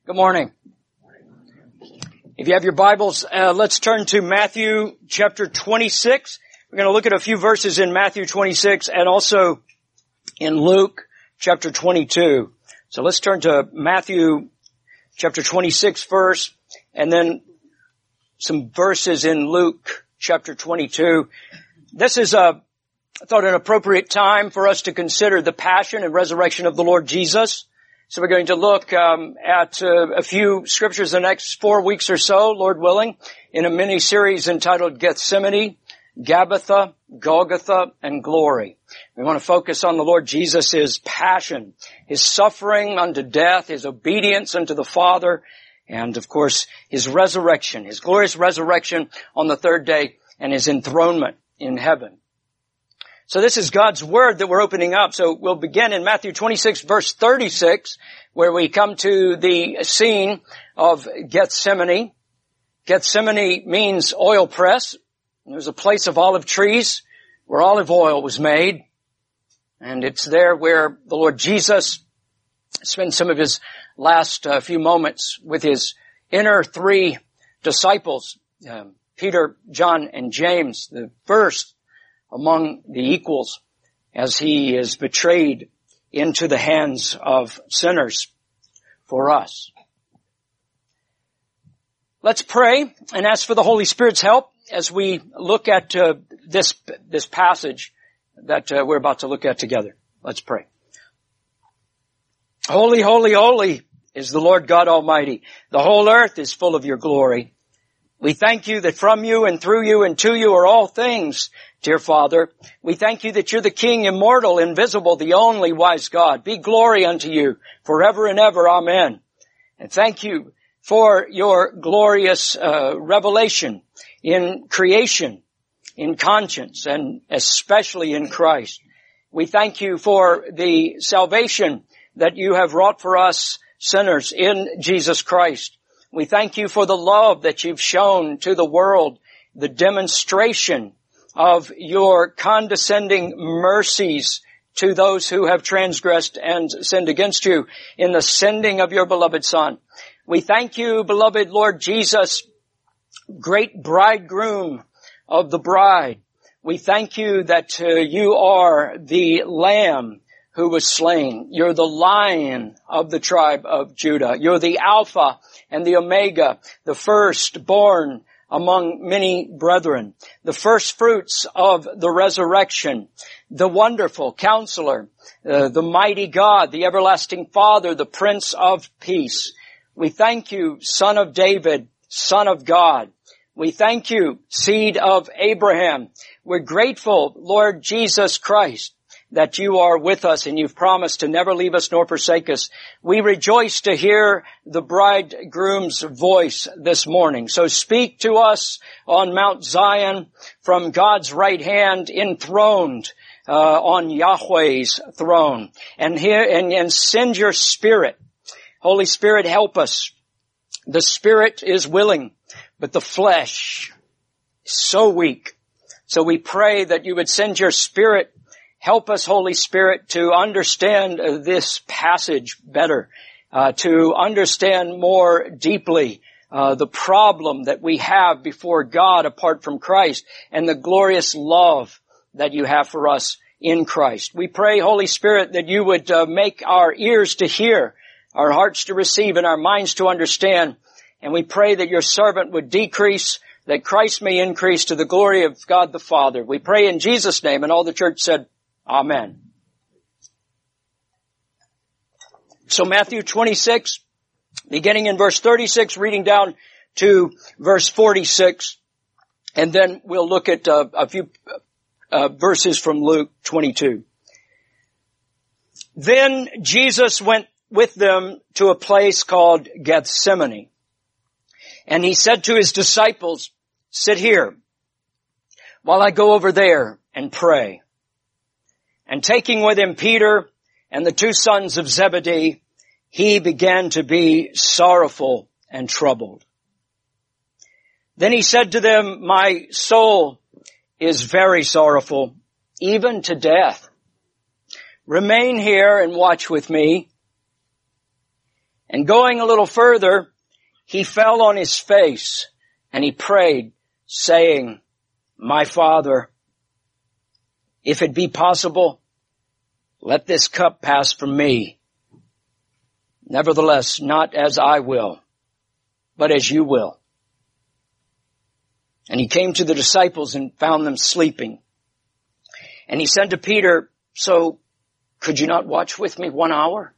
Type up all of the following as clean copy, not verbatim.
Good morning. If you have your Bibles, let's turn to Matthew chapter 26. We're going to look at a few verses in Matthew 26 and also in Luke chapter 22. So let's turn to Matthew chapter 26 first, and then some verses in Luke chapter 22. This is I thought an appropriate time for us to consider the passion and resurrection of the Lord Jesus. So we're going to look at a few scriptures the next 4 weeks or so, Lord willing, in a mini-series entitled Gethsemane, Gabbatha, Golgotha, and Glory. We want to focus on the Lord Jesus' passion, His suffering unto death, His obedience unto the Father, and of course, His resurrection, His glorious resurrection on the third day, and His enthronement in heaven. So this is God's Word that we're opening up. So we'll begin in Matthew 26 verse 36, where we come to the scene of Gethsemane. Gethsemane means oil press. There's a place of olive trees where olive oil was made. And it's there where the Lord Jesus spends some of His last few moments with His inner three disciples, Peter, John, and James, the first among the equals, as He is betrayed into the hands of sinners for us. Let's pray and ask for the Holy Spirit's help as we look at this passage that we're about to look at together. Let's pray. Holy, holy, holy is the Lord God Almighty. The whole earth is full of your glory. We thank you that from you and through you and to you are all things, dear Father. We thank you that you're the King, immortal, invisible, the only wise God. Be glory unto you forever and ever. Amen. And thank you for your glorious revelation in creation, in conscience, and especially in Christ. We thank you for the salvation that you have wrought for us sinners in Jesus Christ. We thank you for the love that you've shown to the world, the demonstration of your condescending mercies to those who have transgressed and sinned against you in the sending of your beloved Son. We thank you, beloved Lord Jesus, great bridegroom of the bride. We thank you that you are the Lamb who was slain. You're the Lion of the tribe of Judah. You're the Alpha and the Omega, the firstborn among many brethren, the first fruits of the resurrection, the wonderful Counselor, the mighty God, the everlasting Father, the Prince of Peace. We thank you, Son of David, Son of God. We thank you, seed of Abraham. We're grateful, Lord Jesus Christ, that you are with us and you've promised to never leave us nor forsake us. We rejoice to hear the bridegroom's voice this morning. So speak to us on Mount Zion from God's right hand, enthroned on Yahweh's throne. And send your Spirit. Holy Spirit, help us. The Spirit is willing, but the flesh is so weak. So we pray that you would send your Spirit. Help us, Holy Spirit, to understand this passage better, to understand more deeply the problem that we have before God apart from Christ and the glorious love that you have for us in Christ. We pray, Holy Spirit, that you would make our ears to hear, our hearts to receive, and our minds to understand. And we pray that your servant would decrease, that Christ may increase to the glory of God the Father. We pray in Jesus' name, and all the church said, Amen. So Matthew 26, beginning in verse 36, reading down to verse 46, and then we'll look at a few verses from Luke 22. Then Jesus went with them to a place called Gethsemane, and he said to his disciples, "Sit here while I go over there and pray." And taking with him Peter and the two sons of Zebedee, he began to be sorrowful and troubled. Then he said to them, "My soul is very sorrowful, even to death. Remain here and watch with me." And going a little further, he fell on his face and he prayed, saying, My Father, if it be possible, let this cup pass from me. Nevertheless, not as I will, but as you will. And he came to the disciples and found them sleeping. And he said to Peter, So could you not watch with me 1 hour?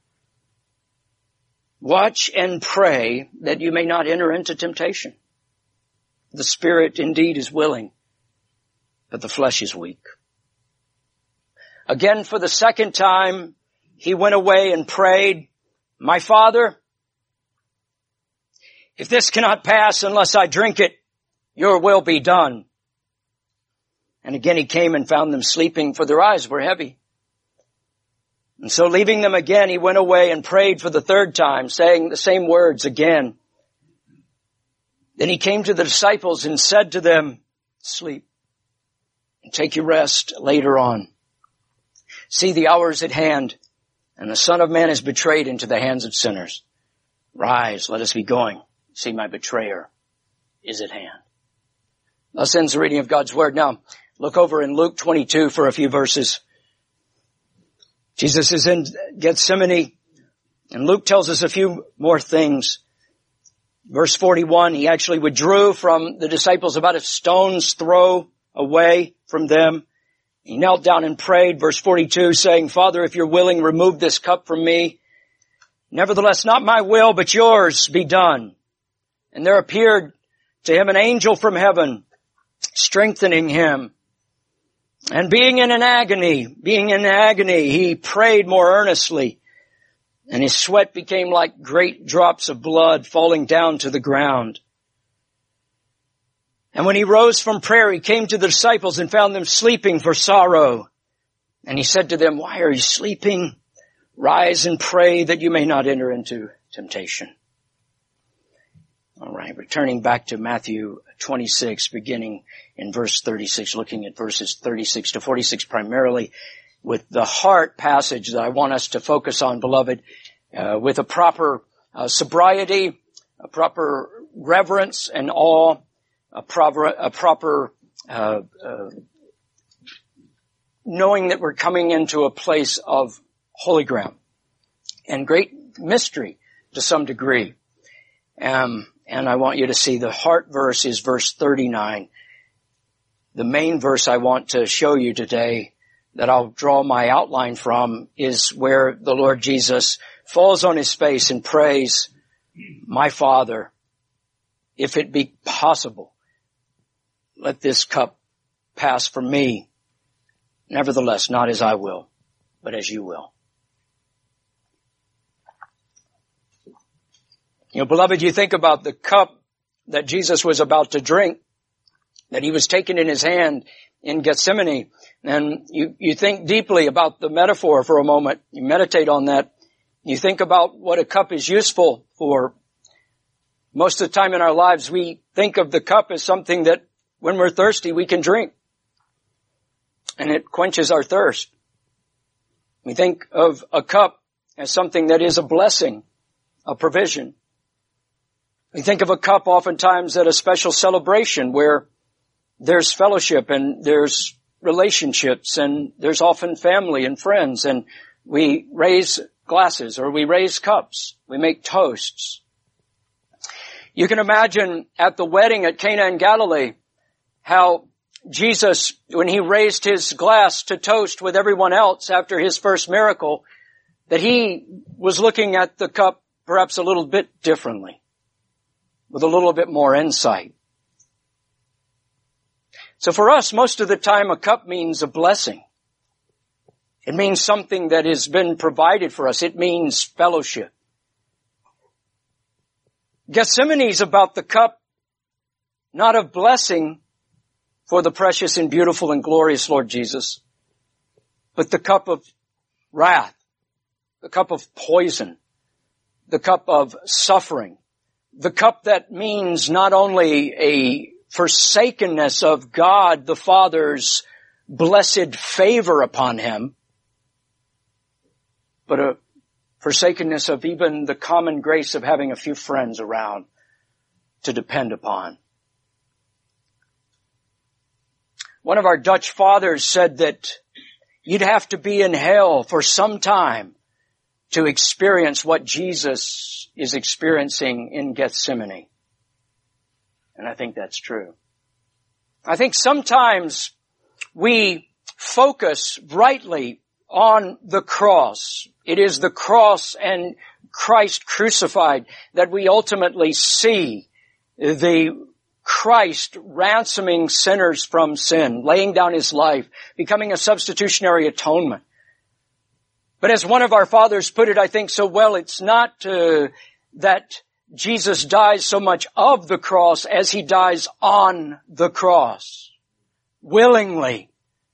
Watch and pray that you may not enter into temptation. The spirit indeed is willing, but the flesh is weak. Again, for the second time, he went away and prayed, My Father, if this cannot pass unless I drink it, your will be done. And again he came and found them sleeping, for their eyes were heavy. And so leaving them again, he went away and prayed for the third time, saying the same words again. Then he came to the disciples and said to them, Sleep and take your rest later on. See, the hour is at hand, and the Son of Man is betrayed into the hands of sinners. Rise, let us be going. See, my betrayer is at hand. Thus ends the reading of God's Word. Now, look over in Luke 22 for a few verses. Jesus is in Gethsemane, and Luke tells us a few more things. Verse 41, he actually withdrew from the disciples about a stone's throw away from them. He knelt down and prayed, verse 42, saying, Father, if you're willing, remove this cup from me. Nevertheless, not my will, but yours be done. And there appeared to him an angel from heaven, strengthening him. And being in agony, he prayed more earnestly, and his sweat became like great drops of blood falling down to the ground. And when he rose from prayer, he came to the disciples and found them sleeping for sorrow. And he said to them, Why are you sleeping? Rise and pray that you may not enter into temptation. All right, returning back to Matthew 26, beginning in verse 36, looking at verses 36 to 46 primarily, with the heart passage that I want us to focus on, beloved, with a proper sobriety, a proper reverence and awe, a proper knowing that we're coming into a place of holy ground and great mystery to some degree. And I want you to see the heart verse is verse 39. The main verse I want to show you today that I'll draw my outline from is where the Lord Jesus falls on his face and prays, My Father, if it be possible, let this cup pass from me. Nevertheless, not as I will, but as you will. You know, beloved, you think about the cup that Jesus was about to drink, that he was taking in his hand in Gethsemane, and you think deeply about the metaphor for a moment. You meditate on that. You think about what a cup is useful for. Most of the time in our lives, we think of the cup as something that when we're thirsty, we can drink, and it quenches our thirst. We think of a cup as something that is a blessing, a provision. We think of a cup oftentimes at a special celebration where there's fellowship and there's relationships and there's often family and friends, and we raise glasses or we raise cups. We make toasts. You can imagine at the wedding at Cana in Galilee how Jesus, when he raised his glass to toast with everyone else after his first miracle, that he was looking at the cup perhaps a little bit differently, with a little bit more insight. So for us, most of the time, a cup means a blessing. It means something that has been provided for us. It means fellowship. Gethsemane is about the cup, not of blessing for the precious and beautiful and glorious Lord Jesus, but the cup of wrath, the cup of poison, the cup of suffering, the cup that means not only a forsakenness of God the Father's blessed favor upon him, but a forsakenness of even the common grace of having a few friends around to depend upon. One of our Dutch fathers said that you'd have to be in hell for some time to experience what Jesus is experiencing in Gethsemane. And I think that's true. I think sometimes we focus rightly on the cross. It is the cross and Christ crucified that we ultimately see the Christ ransoming sinners from sin, laying down His life, becoming a substitutionary atonement. But as one of our fathers put it, I think so well, it's not that Jesus dies so much of the cross as He dies on the cross, willingly.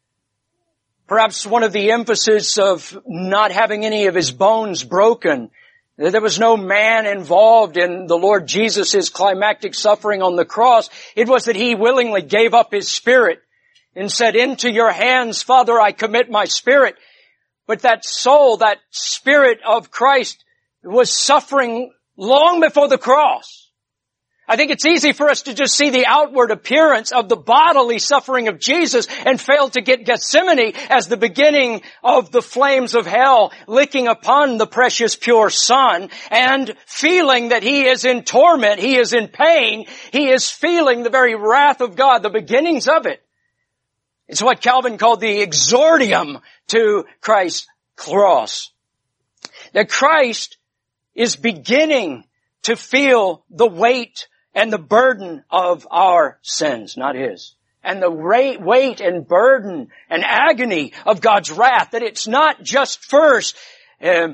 Perhaps one of the emphasis of not having any of His bones broken, there was no man involved in the Lord Jesus' climactic suffering on the cross. It was that He willingly gave up His spirit and said, "Into your hands, Father, I commit my spirit." But that soul, that spirit of Christ was suffering long before the cross. I think it's easy for us to just see the outward appearance of the bodily suffering of Jesus and fail to get Gethsemane as the beginning of the flames of hell licking upon the precious pure Son and feeling that He is in torment, He is in pain, He is feeling the very wrath of God, the beginnings of it. It's what Calvin called the exordium to Christ's cross. That Christ is beginning to feel the weight and the burden of our sins, not His. And the weight and burden and agony of God's wrath, that it's not just first a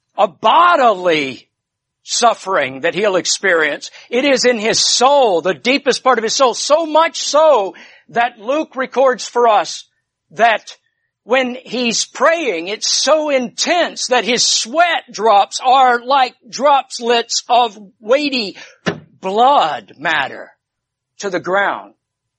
bodily suffering that He'll experience. It is in His soul, the deepest part of His soul, so much so that Luke records for us that when He's praying, it's so intense that His sweat drops are like droplets of weighty blood matter to the ground.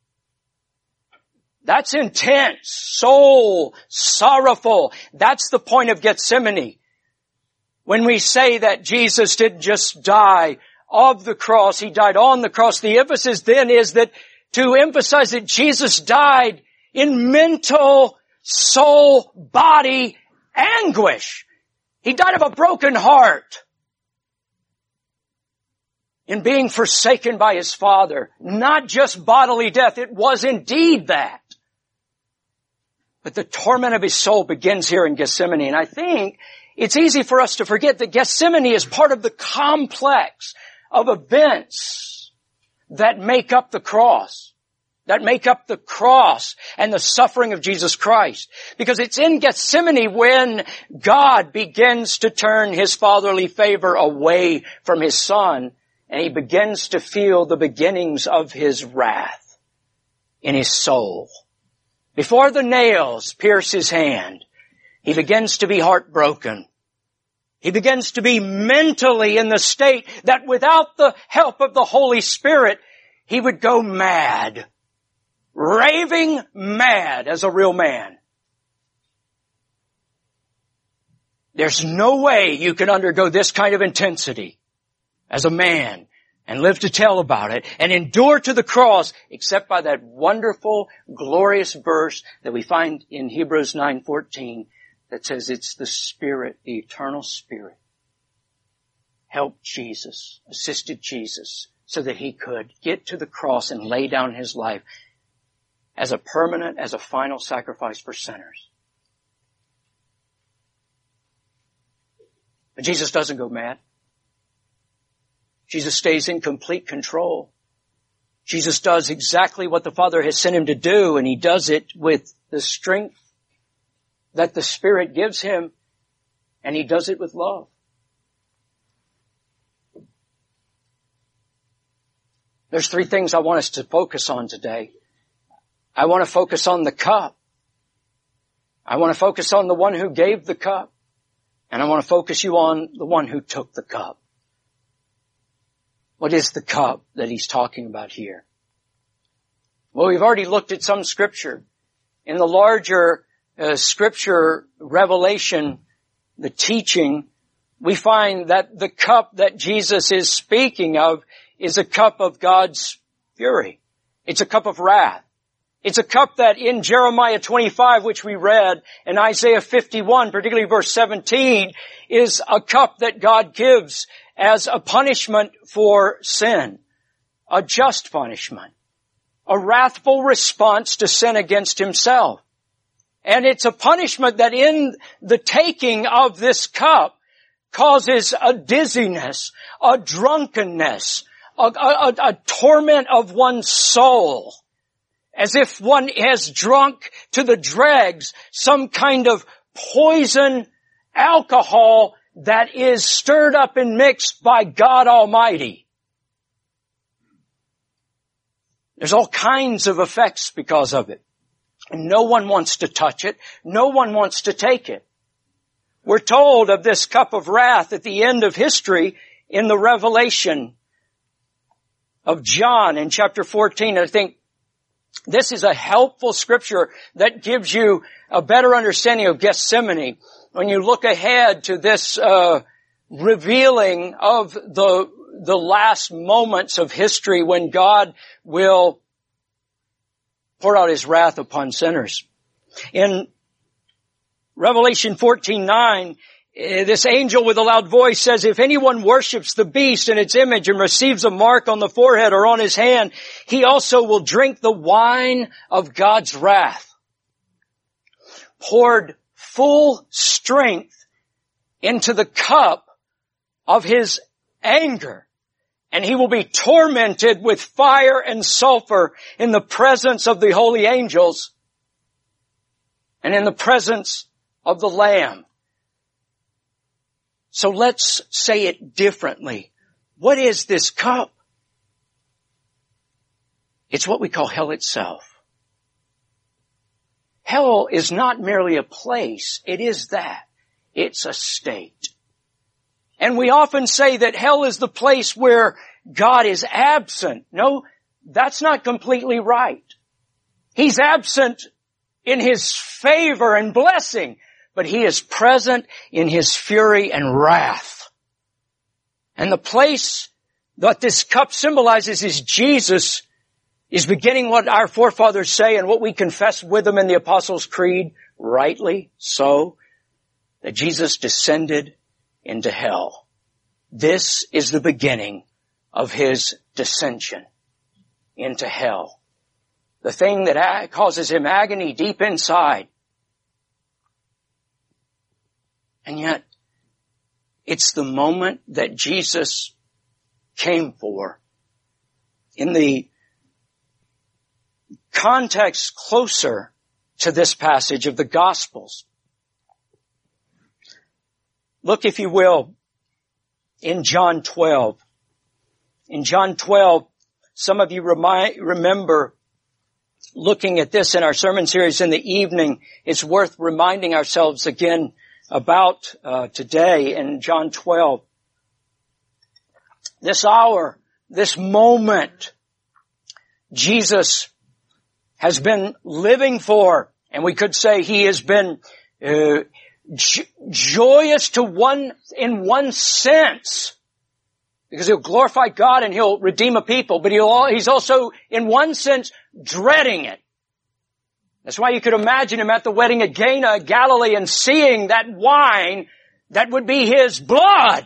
That's intense, soul, sorrowful. That's the point of Gethsemane. When we say that Jesus didn't just die of the cross, He died on the cross, the emphasis then is that to emphasize that Jesus died in mental, soul, body anguish. He died of a broken heart. In being forsaken by His Father. Not just bodily death, it was indeed that. But the torment of His soul begins here in Gethsemane. And I think it's easy for us to forget that Gethsemane is part of the complex of events that make up the cross. That make up the cross and the suffering of Jesus Christ. Because it's in Gethsemane when God begins to turn His fatherly favor away from His Son, and He begins to feel the beginnings of His wrath in His soul. Before the nails pierce His hand, He begins to be heartbroken. He begins to be mentally in the state that without the help of the Holy Spirit, He would go mad. Raving mad as a real man. There's no way you can undergo this kind of intensity as a man and live to tell about it and endure to the cross except by that wonderful, glorious verse that we find in Hebrews 9:14 that says it's the Spirit, the eternal Spirit, helped Jesus, assisted Jesus so that He could get to the cross and lay down His life as a permanent, as a final sacrifice for sinners. But Jesus doesn't go mad. Jesus stays in complete control. Jesus does exactly what the Father has sent Him to do, and He does it with the strength that the Spirit gives Him, and He does it with love. There's three things I want us to focus on today. I want to focus on the cup. I want to focus on the one who gave the cup. And I want to focus you on the one who took the cup. What is the cup that He's talking about here? Well, we've already looked at some scripture. In the larger scripture revelation, the teaching we find that the cup that Jesus is speaking of is a cup of God's fury. It's a cup of wrath. It's a cup that in Jeremiah 25, which we read, and Isaiah 51, particularly verse 17, is a cup that God gives as a punishment for sin, a just punishment, a wrathful response to sin against himself. And it's a punishment that in the taking of this cup causes a dizziness, a drunkenness, a torment of one's soul, as if one has drunk to the dregs some kind of poison alcohol that is stirred up and mixed by God Almighty. There's all kinds of effects because of it. And no one wants to touch it. No one wants to take it. We're told of this cup of wrath at the end of history in the Revelation of John in chapter 14. I think this is a helpful scripture that gives you a better understanding of Gethsemane when you look ahead to this revealing of the last moments of history when God will pour out his wrath upon sinners. In Revelation 14:9, this angel with a loud voice says, if anyone worships the beast and its image and receives a mark on the forehead or on his hand, he also will drink the wine of God's wrath, poured full strength into the cup of his anger. And he will be tormented with fire and sulfur in the presence of the holy angels and in the presence of the Lamb. So let's say it differently. What is this cup? It's what we call hell itself. Hell is not merely a place. It is that. It's a state. And we often say that hell is the place where God is absent. No, that's not completely right. He's absent in his favor and blessing, but he is present in his fury and wrath. And the place that this cup symbolizes is Jesus is beginning what our forefathers say and what we confess with them in the Apostles' Creed, rightly so, that Jesus descended into hell. This is the beginning of his descension into hell. The thing that causes him agony deep inside. And yet, it's the moment that Jesus came for. In the context closer to this passage of the Gospels, look, if you will, in John 12. In John 12, some of you remember looking at this in our sermon series in the evening. It's worth reminding ourselves again about today in John 12. This hour, this moment, Jesus has been living for, and we could say he has been joyous in one sense, because he'll glorify God and he'll redeem a people, but he's also in one sense dreading it. That's why you could imagine him at the wedding at Cana of Galilee and seeing that wine that would be his blood.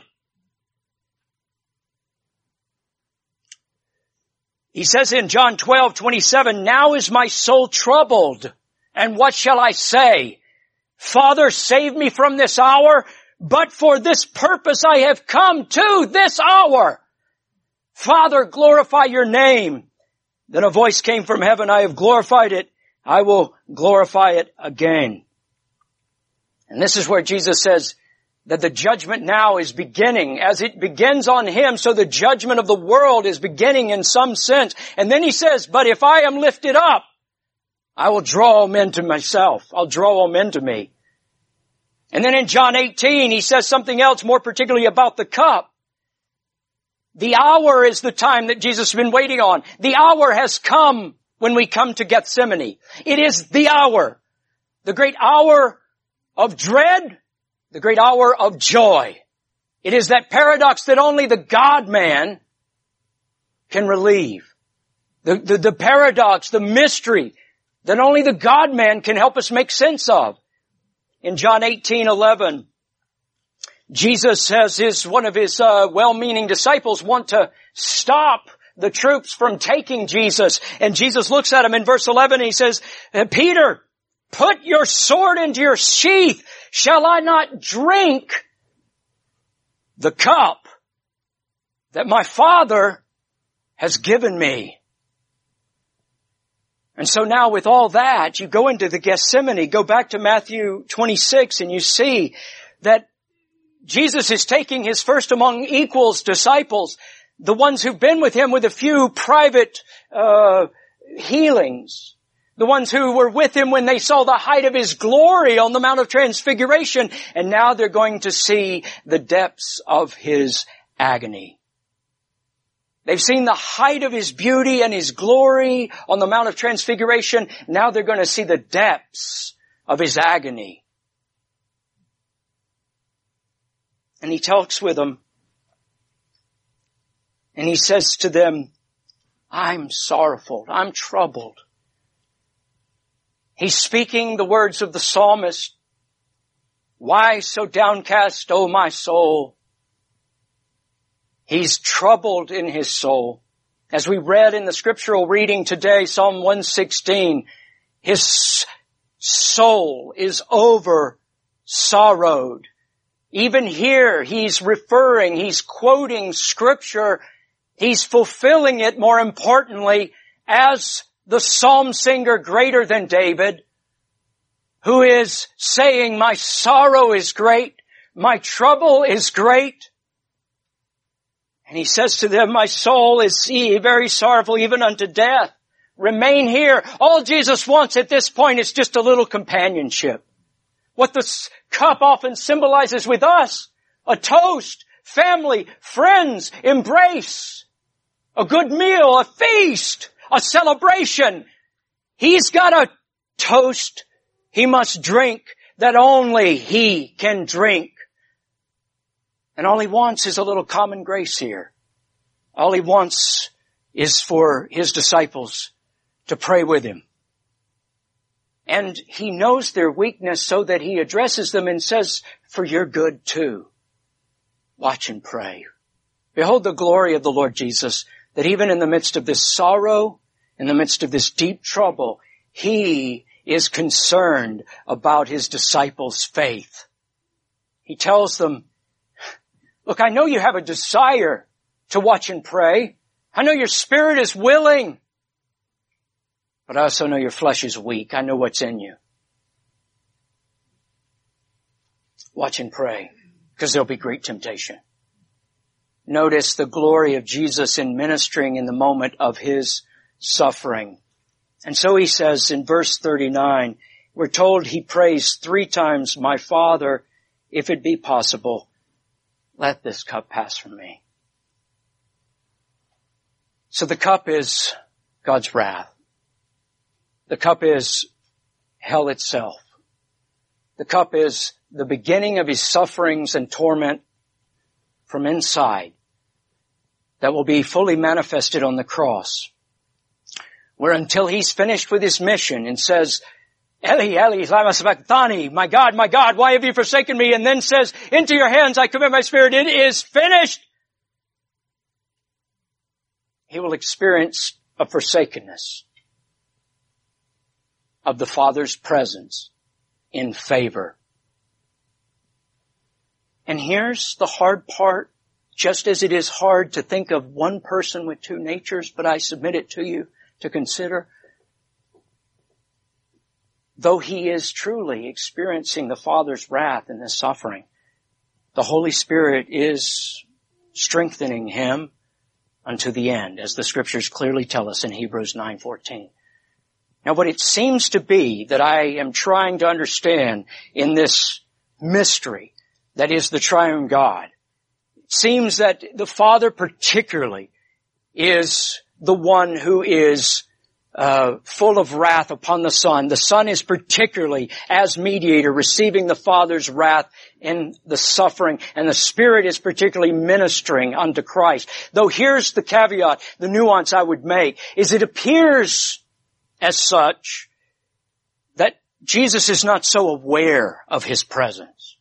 He says in John 12:27, now is my soul troubled, and what shall I say? Father, save me from this hour, but for this purpose I have come to this hour. Father, glorify your name. Then a voice came from heaven, I have glorified it. I will glorify it again. And this is where Jesus says that the judgment now is beginning. As it begins on him, so the judgment of the world is beginning in some sense. And then he says, but if I am lifted up, I will draw all men to myself. I'll draw all men to me. And then in John 18, he says something else more particularly about the cup. The hour is the time that Jesus has been waiting on. The hour has come when we come to Gethsemane. It is the hour. The great hour of dread, the great hour of joy. It is that paradox that only the God-man can relieve. The paradox, the mystery that only the God-man can help us make sense of. In John 18:11, Jesus has one of his well-meaning disciples want to stop the troops from taking Jesus. And Jesus looks at him in verse 11 and he says, Peter, put your sword into your sheath. Shall I not drink the cup that my Father has given me? And so now with all that, you go into the Gethsemane, go back to Matthew 26, and you see that Jesus is taking his first among equals disciples, the ones who've been with him with a few private healings, the ones who were with him when they saw the height of his glory on the Mount of Transfiguration, and now they're going to see the depths of his agony. They've seen the height of his beauty and his glory on the Mount of Transfiguration. Now they're going to see the depths of his agony. And he talks with them. And he says to them, I'm sorrowful. I'm troubled. He's speaking the words of the psalmist. Why so downcast, O my soul? He's troubled in his soul. As we read in the scriptural reading today, Psalm 116, his soul is over sorrowed. Even here, he's quoting scripture. He's fulfilling it, more importantly, as the psalm singer greater than David, who is saying, my sorrow is great, my trouble is great. And he says to them, my soul is very sorrowful, even unto death. Remain here. All Jesus wants at this point is just a little companionship. What the cup often symbolizes with us, a toast, family, friends, embrace, a good meal, a feast, a celebration. He's got a toast he must drink that only he can drink. And all he wants is a little common grace here. All he wants is for his disciples to pray with him. And he knows their weakness so that he addresses them and says, for your good too. Watch and pray. Behold the glory of the Lord Jesus, that even in the midst of this sorrow, in the midst of this deep trouble, he is concerned about his disciples' faith. He tells them, look, I know you have a desire to watch and pray. I know your spirit is willing. But I also know your flesh is weak. I know what's in you. Watch and pray, because there'll be great temptation. Notice the glory of Jesus in ministering in the moment of his suffering. And so he says in verse 39, we're told he prays 3 times, my Father, if it be possible, let this cup pass from me. So the cup is God's wrath. The cup is hell itself. The cup is the beginning of his sufferings and torment from inside that will be fully manifested on the cross, where until he's finished with his mission and says, Eli, Eli, lama sabachthani, my God, why have you forsaken me? And then says, into your hands I commit my spirit, it is finished. He will experience a forsakenness of the Father's presence in favor. And here's the hard part, just as it is hard to think of one person with 2 natures, but I submit it to you to consider. Though he is truly experiencing the Father's wrath and this suffering, the Holy Spirit is strengthening him unto the end, as the scriptures clearly tell us in Hebrews 9:14. Now what it seems to be that I am trying to understand in this mystery that is the triune God, it seems that the Father particularly is the one who is full of wrath upon the Son. The Son is particularly, as mediator, receiving the Father's wrath in the suffering, and the Spirit is particularly ministering unto Christ. Though here's the caveat, the nuance I would make, is it appears as such that Jesus is not so aware of His presence.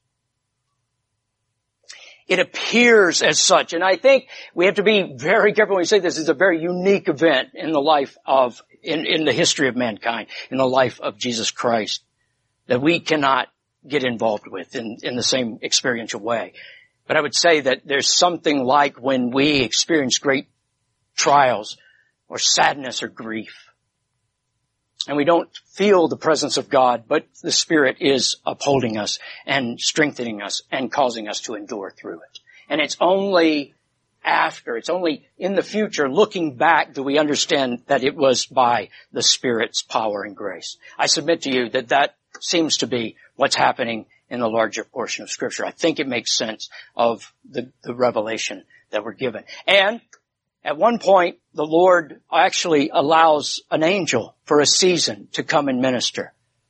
It appears as such, and I think we have to be very careful when we say this is a very unique event in the life of, in the history of mankind, in the life of Jesus Christ, that we cannot get involved with in the same experiential way. But I would say that there's something like when we experience great trials or sadness or grief, and we don't feel the presence of God, but the Spirit is upholding us and strengthening us and causing us to endure through it. And it's only in the future, looking back, do we understand that it was by the Spirit's power and grace. I submit to you that seems to be what's happening in the larger portion of Scripture. I think it makes sense of the revelation that we're given. And at one point, the Lord actually allows an angel for a season to come and minister,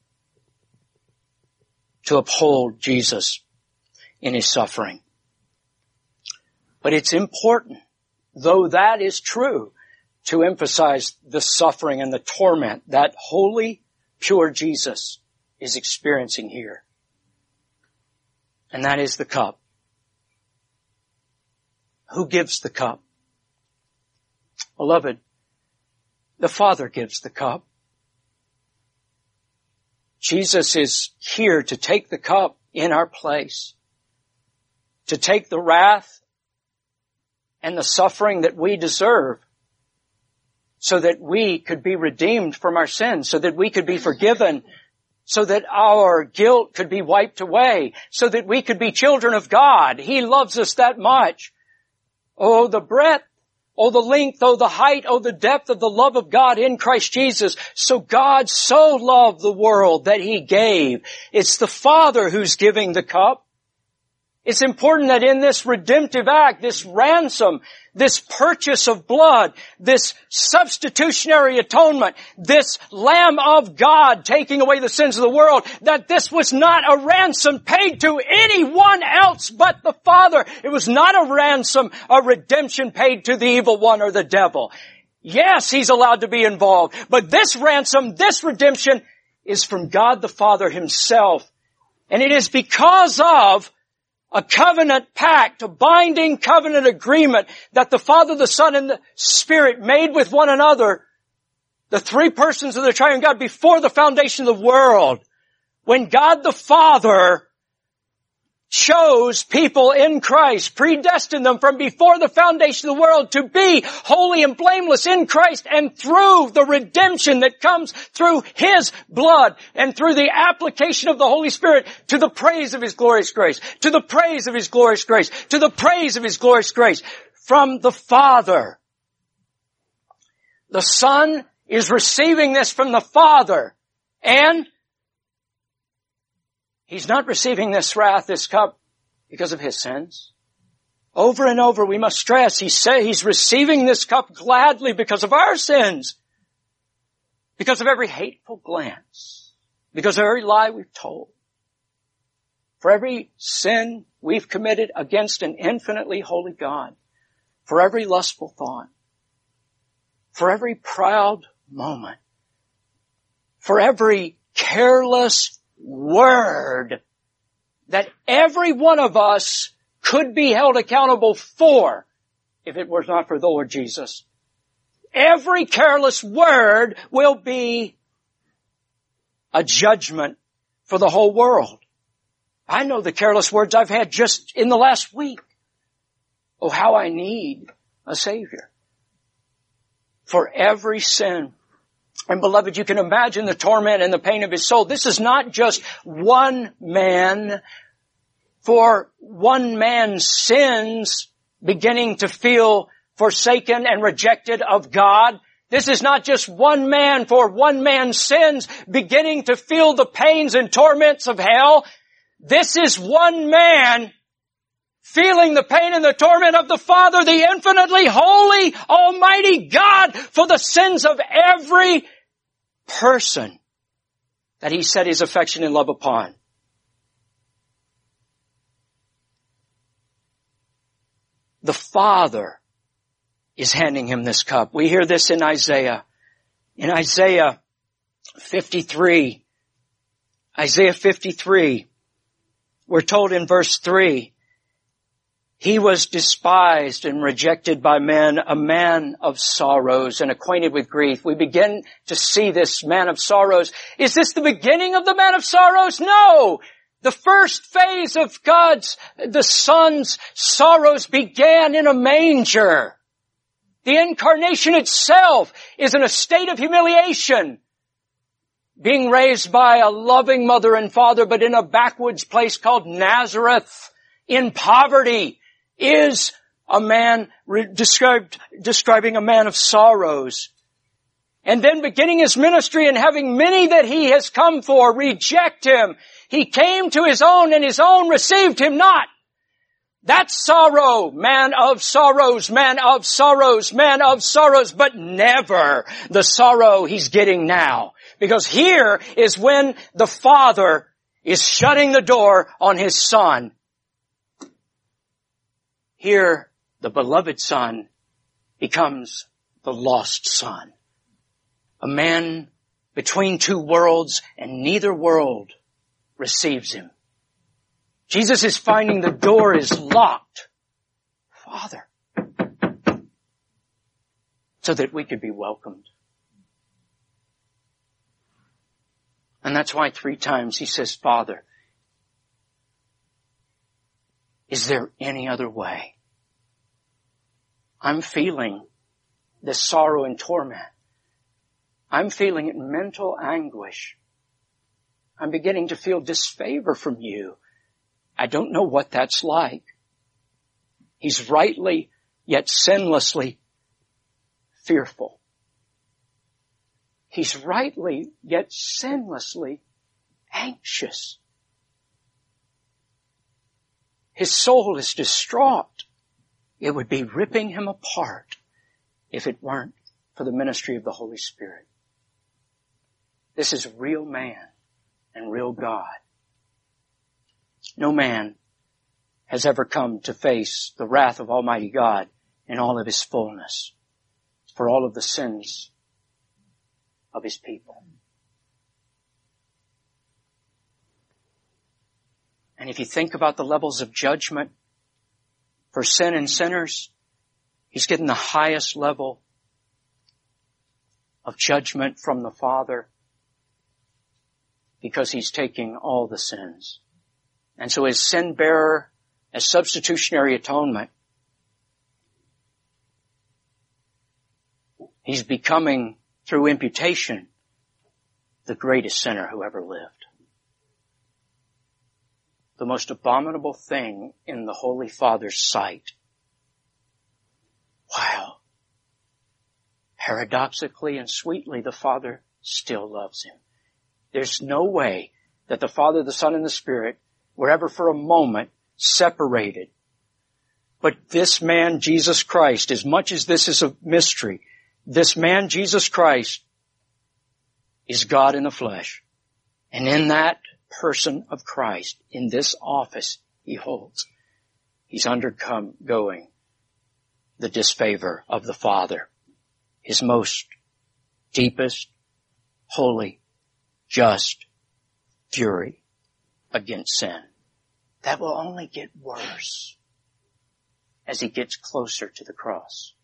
to uphold Jesus in His suffering. But it's important, though that is true, to emphasize the suffering and the torment that holy, pure Jesus is experiencing here. And that is the cup. Who gives the cup? Beloved, the Father gives the cup. Jesus is here to take the cup in our place, to take the wrath and the suffering that we deserve, so that we could be redeemed from our sins, so that we could be forgiven, so that our guilt could be wiped away, so that we could be children of God. He loves us that much. Oh, the breadth, oh, the length, oh, the height, oh, the depth of the love of God in Christ Jesus. So God so loved the world that He gave. It's the Father who's giving the cup. It's important that in this redemptive act, this ransom, this purchase of blood, this substitutionary atonement, this Lamb of God taking away the sins of the world, that this was not a ransom paid to anyone else but the Father. It was not a ransom, a redemption paid to the evil one or the devil. Yes, He's allowed to be involved, but this ransom, this redemption is from God the Father Himself. And it is because of a covenant pact, a binding covenant agreement that the Father, the Son, and the Spirit made with one another, the three persons of the triune God, before the foundation of the world. When God the Father chose people in Christ, predestined them from before the foundation of the world to be holy and blameless in Christ, and through the redemption that comes through His blood and through the application of the Holy Spirit, to the praise of His glorious grace, to the praise of His glorious grace, to the praise of His glorious grace from the Father. The Son is receiving this from the Father, and He's not receiving this wrath, this cup, because of His sins. Over and over we must stress, He's receiving this cup gladly because of our sins. Because of every hateful glance. Because of every lie we've told. For every sin we've committed against an infinitely holy God. For every lustful thought. For every proud moment. For every careless word that every one of us could be held accountable for if it was not for the Lord Jesus. Every careless word will be a judgment for the whole world. I know the careless words I've had just in the last week. Oh, how I need a Savior. For every sin. And beloved, you can imagine the torment and the pain of his soul. This is not just one man, for one man's sins beginning to feel forsaken and rejected of God. This is not just one man for one man's sins beginning to feel the pains and torments of hell. This is one man feeling the pain and the torment of the Father, the infinitely holy, almighty God, for the sins of every person that He set His affection and love upon. The Father is handing Him this cup. We hear this in Isaiah. In Isaiah 53, we're told in verse 3, He was despised and rejected by men, a man of sorrows and acquainted with grief. We begin to see this man of sorrows. Is this the beginning of the man of sorrows? No! The first phase of the Son's sorrows began in a manger. The incarnation itself is in a state of humiliation, being raised by a loving mother and father, but in a backwoods place called Nazareth, in poverty, is a man describing a man of sorrows. And then beginning His ministry and having many that He has come for reject Him. He came to His own and His own received Him not. That's sorrow, man of sorrows, man of sorrows, man of sorrows, but never the sorrow He's getting now. Because here is when the Father is shutting the door on His Son. Here, the beloved Son becomes the lost son. A man between two worlds, and neither world receives Him. Jesus is finding the door is locked. Father. So that we could be welcomed. And that's why 3 times He says, Father, is there any other way? I'm feeling this sorrow and torment. I'm feeling it in mental anguish. I'm beginning to feel disfavor from You. I don't know what that's like. He's rightly, yet sinlessly fearful. He's rightly, yet sinlessly anxious. His soul is distraught. It would be ripping him apart if it weren't for the ministry of the Holy Spirit. This is real man and real God. No man has ever come to face the wrath of Almighty God in all of His fullness for all of the sins of His people. And if you think about the levels of judgment for sin and sinners, He's getting the highest level of judgment from the Father because He's taking all the sins. And so as sin bearer, as substitutionary atonement, He's becoming, through imputation, the greatest sinner who ever lived. The most abominable thing in the Holy Father's sight. Wow. Paradoxically and sweetly, the Father still loves him. There's no way that the Father, the Son, and the Spirit were ever for a moment separated. But this man, Jesus Christ, as much as this is a mystery, this man, Jesus Christ, is God in the flesh. And in that person of Christ, in this office he holds, he's undergoing the disfavor of the Father, his most deepest, holy, just fury against sin. That will only get worse as he gets closer to the cross.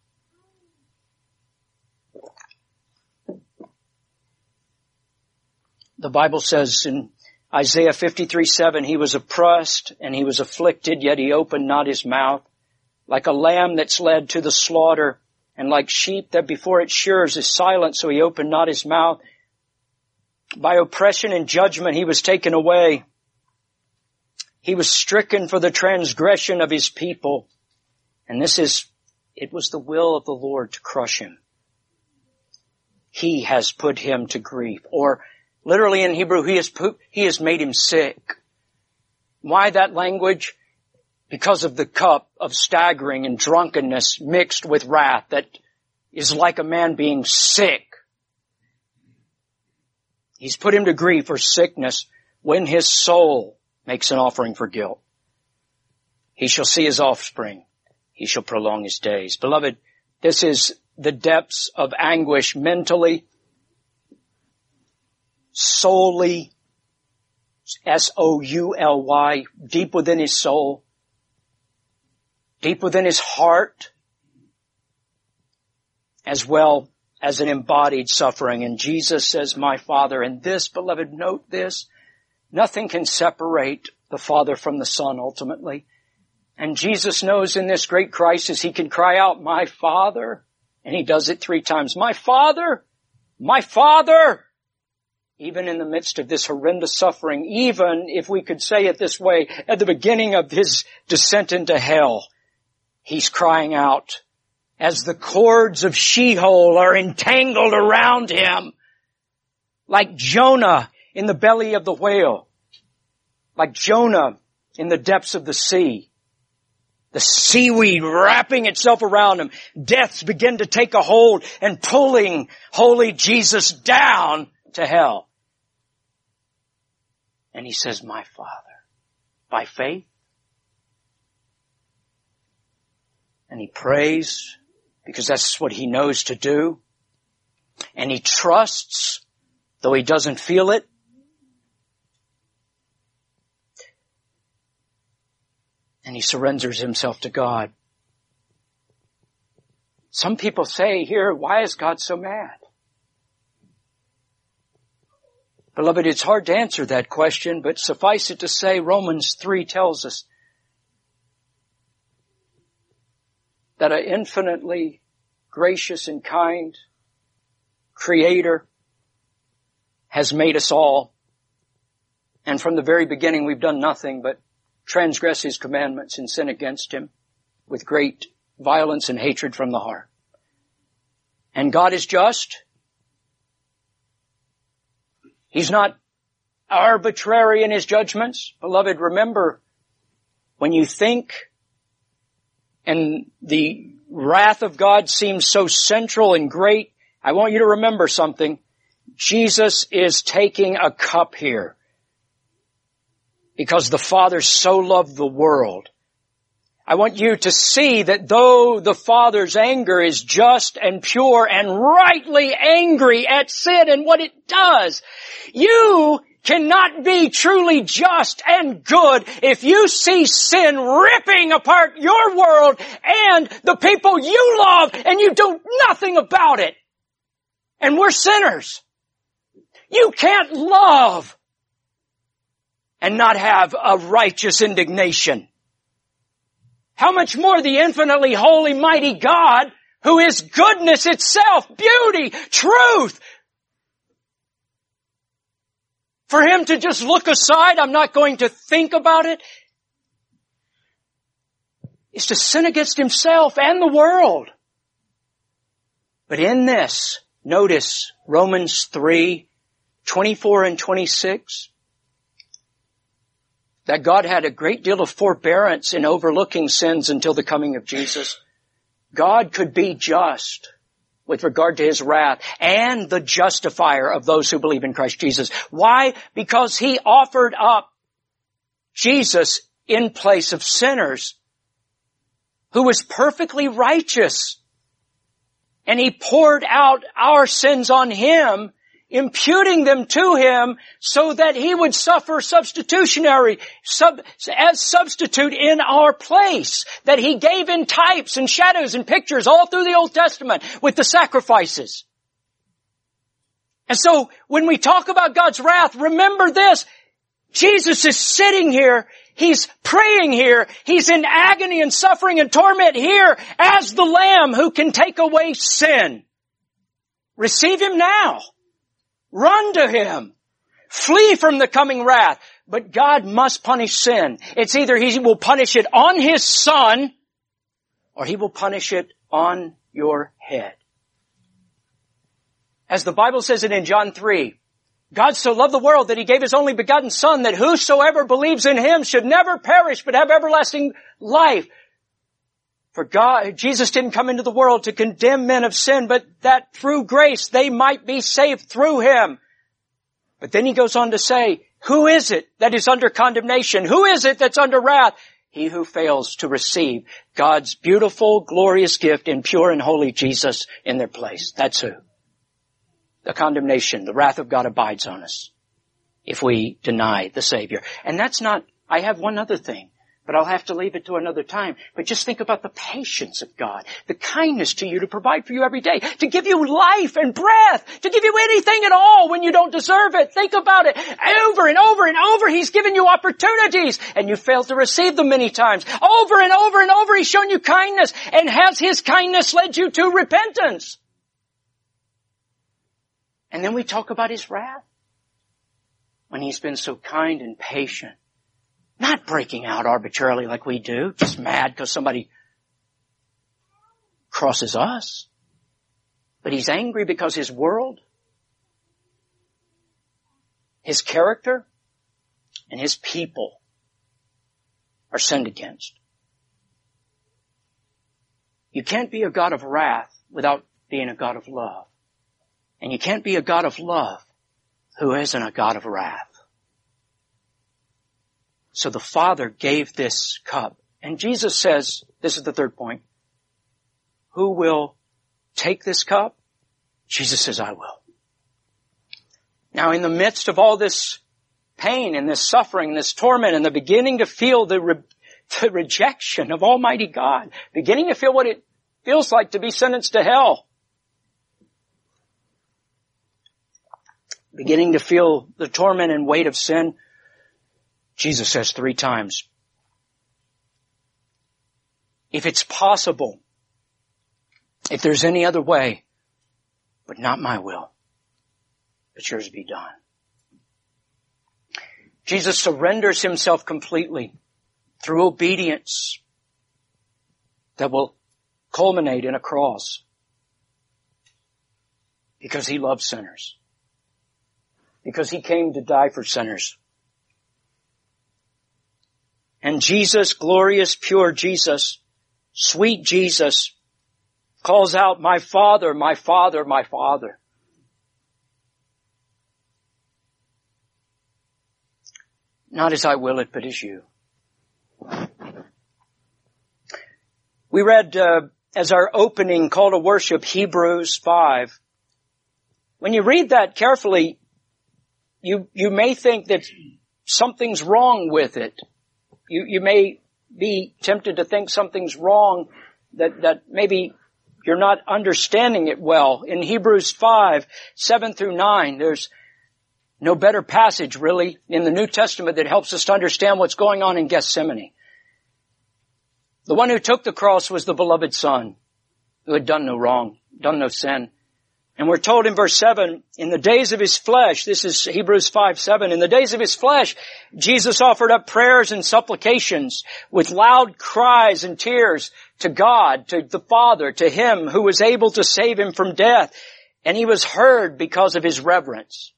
The Bible says in Isaiah 53:7, he was oppressed and he was afflicted, yet he opened not his mouth. Like a lamb that's led to the slaughter, and like sheep that before its shearers is silent, so he opened not his mouth. By oppression and judgment he was taken away. He was stricken for the transgression of his people. And it was the will of the Lord to crush him. He has put him to grief. Or literally in Hebrew, he has made him sick. Why that language? because of the cup of staggering and drunkenness mixed with wrath that is like a man being sick. He's put him to grief or sickness when his soul makes an offering for guilt. He shall see his offspring. He shall prolong his days. Beloved, this is the depths of anguish mentally, soully, S-O-U-L-Y, deep within his soul, deep within his heart, as well as an embodied suffering. And Jesus says, my Father, and this, beloved, note this, nothing can separate the Father from the Son ultimately. And Jesus knows in this great crisis he can cry out, my Father, and he does it 3 times. My Father, my Father, even in the midst of this horrendous suffering, even if we could say it this way, at the beginning of his descent into hell, he's crying out as the cords of Sheol are entangled around him, like Jonah in the belly of the whale, like Jonah in the depths of the sea. The seaweed wrapping itself around him. Deaths begin to take a hold and pulling holy Jesus down to hell. And he says, my Father, by faith. And he prays because that's what he knows to do. And he trusts, though he doesn't feel it. And he surrenders himself to God. Some people say here, why is God so mad? Beloved, it's hard to answer that question, but suffice it to say, Romans 3 tells us that an infinitely gracious and kind Creator has made us all. And from the very beginning, we've done nothing but transgress his commandments and sin against him with great violence and hatred from the heart. And God is just. He's not arbitrary in his judgments. Beloved, remember, when you think and the wrath of God seems so central and great, I want you to remember something. Jesus is taking a cup here because the Father so loved the world. I want you to see that though the Father's anger is just and pure and rightly angry at sin and what it does, you cannot be truly just and good if you see sin ripping apart your world and the people you love and you do nothing about it. And we're sinners. You can't love and not have a righteous indignation. How much more the infinitely holy, mighty God, who is goodness itself, beauty, truth. For him to just look aside, I'm not going to think about it, is to sin against himself and the world. But in this, notice Romans 3:24 and 26. That God had a great deal of forbearance in overlooking sins until the coming of Jesus. God could be just with regard to his wrath and the justifier of those who believe in Christ Jesus. Why? Because he offered up Jesus in place of sinners who was perfectly righteous. And he poured out our sins on him, imputing them to him so that he would suffer as substitute in our place, that he gave in types and shadows and pictures all through the Old Testament with the sacrifices. And so when we talk about God's wrath, remember this, Jesus is sitting here, he's praying here, he's in agony and suffering and torment here as the Lamb who can take away sin. Receive him now. Run to him. Flee from the coming wrath. But God must punish sin. It's either he will punish it on his Son or he will punish it on your head. As the Bible says it in John 3, God so loved the world that He gave His only begotten Son, that whosoever believes in Him should never perish but have everlasting life. For Jesus didn't come into the world to condemn men of sin, but that through grace they might be saved through Him. But then He goes on to say, who is it that is under condemnation? Who is it that's under wrath? He who fails to receive God's beautiful, glorious gift in pure and holy Jesus in their place. That's who. The condemnation, the wrath of God abides on us if we deny the Savior. And that's not, I have one other thing, but I'll have to leave it to another time. But just think about the patience of God, the kindness to you to provide for you every day, to give you life and breath, to give you anything at all when you don't deserve it. Think about it. Over and over and over, He's given you opportunities, and you failed to receive them many times. Over and over and over, He's shown you kindness, and has His kindness led you to repentance? And then we talk about His wrath, when He's been so kind and patient. Not breaking out arbitrarily like we do, just mad because somebody crosses us. But He's angry because His world, His character, and His people are sinned against. You can't be a God of wrath without being a God of love. And you can't be a God of love who isn't a God of wrath. So the Father gave this cup. And Jesus says, this is the third point, who will take this cup? Jesus says, I will. Now in the midst of all this pain and this suffering, this torment, and the beginning to feel the rejection of Almighty God, beginning to feel what it feels like to be sentenced to hell, beginning to feel the torment and weight of sin, Jesus says 3 times, if it's possible, if there's any other way, but not my will, but yours be done. Jesus surrenders Himself completely through obedience that will culminate in a cross, because He loves sinners, because He came to die for sinners. And Jesus, glorious, pure Jesus, sweet Jesus, calls out, my Father, my Father, my Father. Not as I will it, but as you. We read, as our opening call to worship, Hebrews 5. When you read that carefully, you may think that something's wrong with it. You may be tempted to think something's wrong, that maybe you're not understanding it well. In Hebrews 5, 7 through 9, there's no better passage really in the New Testament that helps us to understand what's going on in Gethsemane. The one who took the cross was the beloved Son, who had done no wrong, done no sin. And we're told in verse 7, in the days of His flesh, this is Hebrews 5:7, in the days of His flesh, Jesus offered up prayers and supplications with loud cries and tears to God, to the Father, to Him who was able to save Him from death. And He was heard because of His reverence.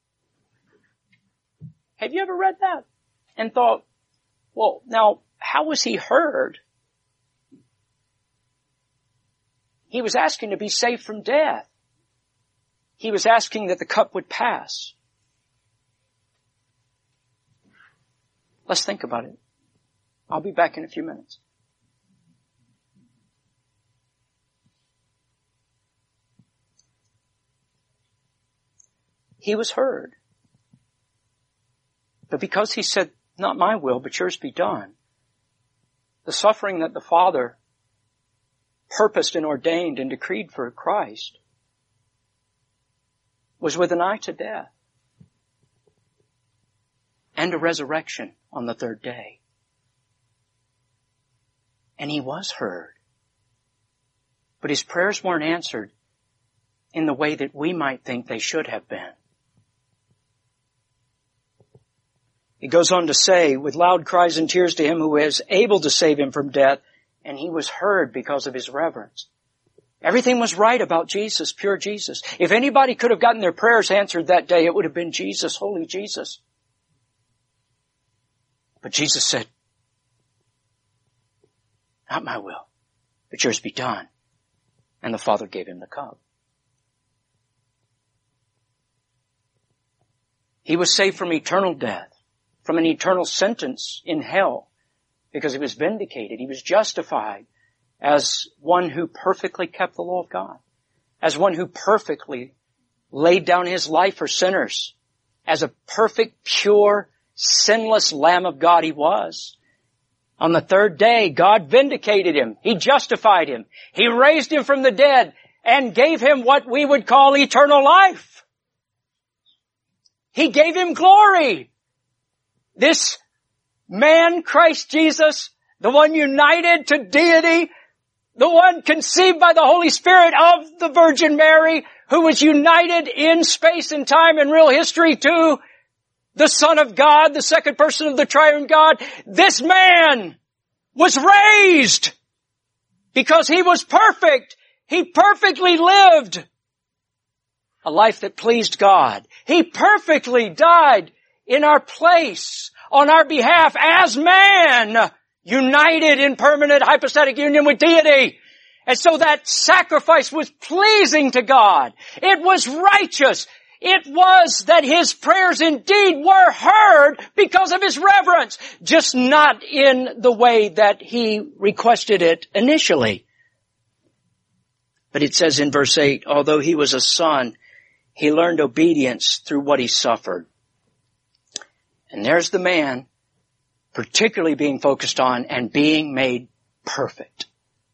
Have you ever read that and thought, well, now, how was He heard? He was asking to be saved from death. He was asking that the cup would pass. Let's think about it. I'll be back in a few minutes. He was heard. But because He said, not my will, but yours be done, the suffering that the Father purposed and ordained and decreed for Christ was with an eye to death and a resurrection on the third day. And He was heard. But His prayers weren't answered in the way that we might think they should have been. He goes on to say, with loud cries and tears to Him who is able to save Him from death, and He was heard because of His reverence. Everything was right about Jesus, pure Jesus. If anybody could have gotten their prayers answered that day, it would have been Jesus, holy Jesus. But Jesus said, not my will, but yours be done. And the Father gave him the cup. He was saved from eternal death, from an eternal sentence in hell, because he was vindicated. He was justified as one who perfectly kept the law of God, as one who perfectly laid down his life for sinners, as a perfect, pure, sinless Lamb of God he was. On the third day, God vindicated him. He justified him. He raised him from the dead and gave him what we would call eternal life. He gave him glory. This man, Christ Jesus, the one united to deity, the one conceived by the Holy Spirit of the Virgin Mary, who was united in space and time and real history to the Son of God, the second person of the triune God. This man was raised because he was perfect. He perfectly lived a life that pleased God. He perfectly died in our place, on our behalf, as man, united in permanent hypostatic union with deity. And so that sacrifice was pleasing to God. It was righteous. It was that his prayers indeed were heard because of his reverence, just not in the way that he requested it initially. But it says in verse 8, although he was a son, he learned obedience through what he suffered. And there's the man particularly being focused on and being made perfect.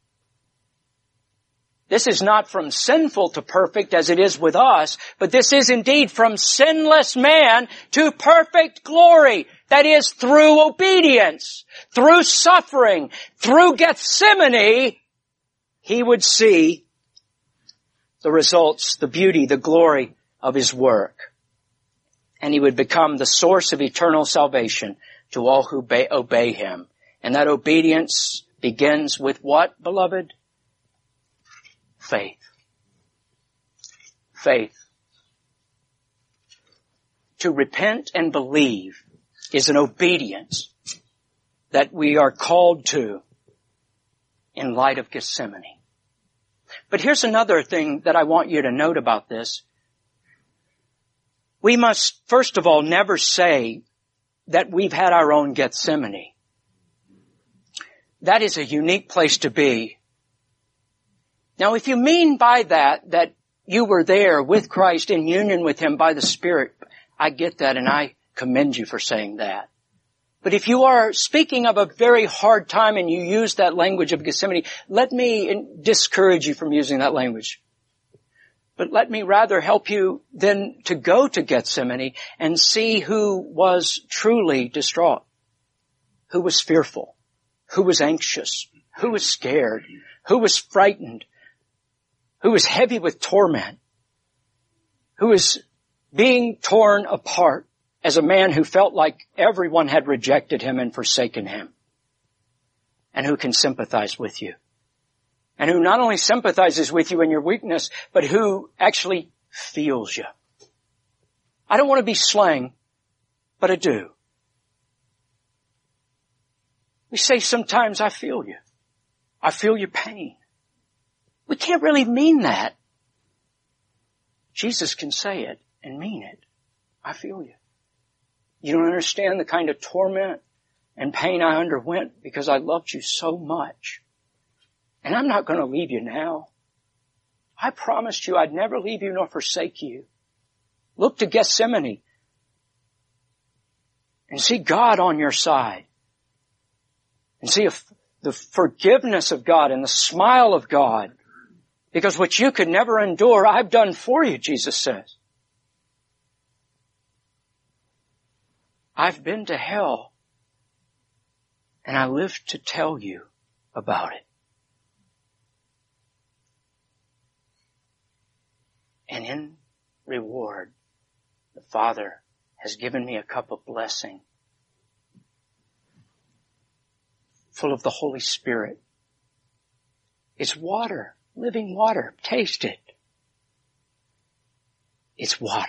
This is not from sinful to perfect as it is with us, but this is indeed from sinless man to perfect glory. That is through obedience, through suffering, through Gethsemane, he would see the results, the beauty, the glory of his work. And he would become the source of eternal salvation to all who obey him. And that obedience begins with what, beloved? Faith. Faith. To repent and believe is an obedience that we are called to in light of Gethsemane. But here's another thing that I want you to note about this. We must, first of all, never say that we've had our own Gethsemane. That is a unique place to be. Now, if you mean by that you were there with Christ in union with him by the Spirit, I get that and I commend you for saying that. But if you are speaking of a very hard time and you use that language of Gethsemane, let me discourage you from using that language. But let me rather help you then to go to Gethsemane and see who was truly distraught, who was fearful, who was anxious, who was scared, who was frightened, who was heavy with torment, who was being torn apart as a man who felt like everyone had rejected him and forsaken him, and who can sympathize with you. And who not only sympathizes with you in your weakness, but who actually feels you. I don't want to be slang, but I do. We say sometimes, I feel you. I feel your pain. We can't really mean that. Jesus can say it and mean it. I feel you. You don't understand the kind of torment and pain I underwent because I loved you so much. And I'm not going to leave you now. I promised you I'd never leave you nor forsake you. Look to Gethsemane and see God on your side. And see the forgiveness of God and the smile of God. Because what you could never endure, I've done for you, Jesus says. I've been to hell, and I live to tell you about it. And in reward, the Father has given me a cup of blessing, full of the Holy Spirit. It's water. living water. Taste it. It's water.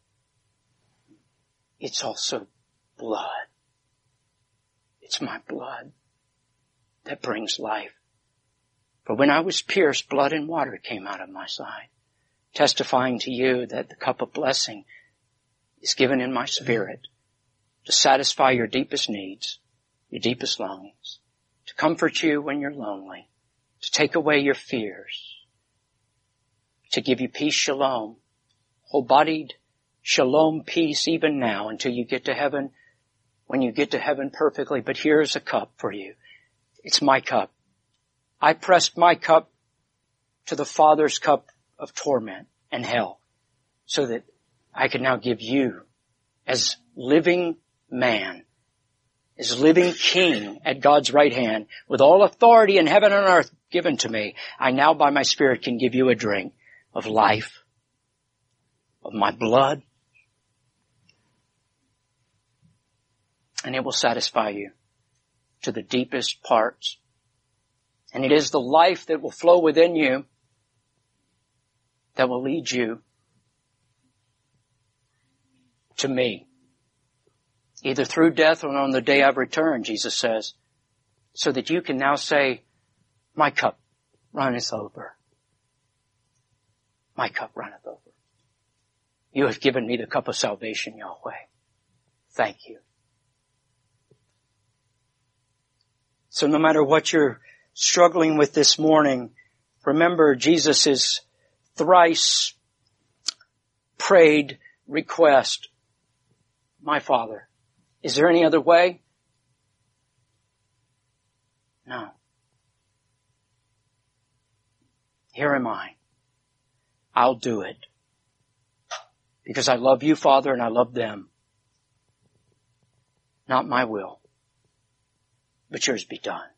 It's also blood. It's my blood that brings life. For when I was pierced, blood and water came out of my side, testifying to you that the cup of blessing is given in my spirit to satisfy your deepest needs, your deepest longings, to comfort you when you're lonely, to take away your fears, to give you peace, shalom, whole-bodied shalom peace even now until you get to heaven, when you get to heaven perfectly. But here's a cup for you. It's my cup. I pressed my cup to the Father's cup of torment and hell so that I can now give you as living man, as living king at God's right hand, with all authority in heaven and earth given to me. I now by my Spirit can give you a drink of life, of my blood, and it will satisfy you to the deepest parts. And it is the life that will flow within you that will lead you to me, either through death or on the day I've returned, Jesus says, so that you can now say, my cup runneth over. My cup runneth over. You have given me the cup of salvation, Yahweh. Thank you. So no matter what you're struggling with this morning, remember Jesus' thrice prayed request. My Father, is there any other way? No. Here am I. I'll do it. Because I love you, Father, and I love them. Not my will, but yours be done.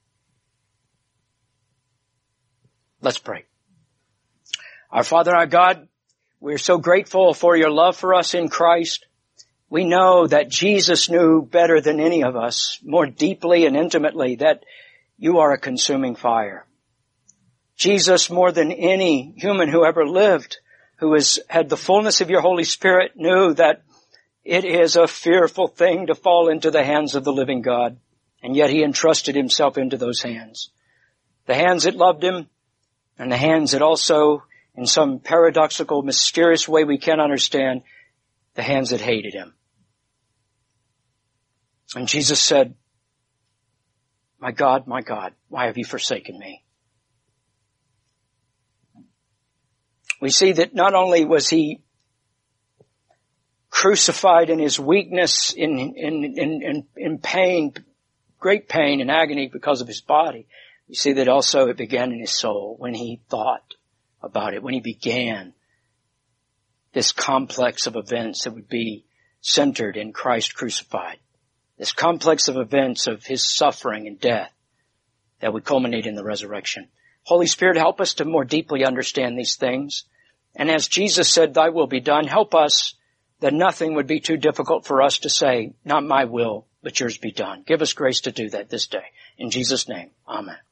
Let's pray. Our Father, our God, we're so grateful for your love for us in Christ. We know that Jesus knew better than any of us, more deeply and intimately, that you are a consuming fire. Jesus, more than any human who ever lived, who has had the fullness of your Holy Spirit, knew that it is a fearful thing to fall into the hands of the living God. And yet he entrusted himself into those hands. The hands that loved him, and the hands that also, in some paradoxical, mysterious way we can't understand, the hands that hated him. And Jesus said, my God, why have you forsaken me? We see that not only was he crucified in his weakness, in pain, great pain and agony because of his body, we see that also it began in his soul when he thought about it, when he began this complex of events that would be centered in Christ crucified. This complex of events of his suffering and death that would culminate in the resurrection. Holy Spirit, help us to more deeply understand these things. And as Jesus said, thy will be done, help us that nothing would be too difficult for us to say, not my will, but yours be done. Give us grace to do that this day. In Jesus' name, amen.